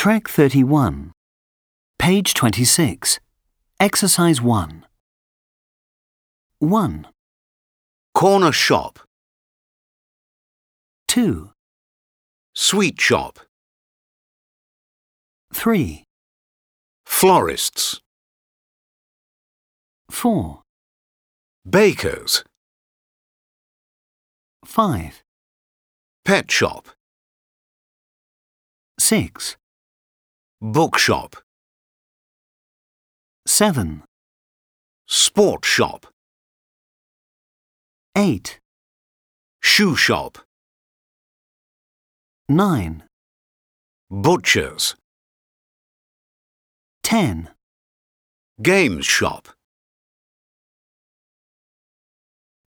Track 31. Page 26. Exercise 1. 1, Corner shop. 2, Sweet shop. 3, Florists. 4, Bakers. 5, Pet shop. 6, Bookshop. 7, Sport shop. 8, Shoe shop. 9, Butchers. 10. Games shop.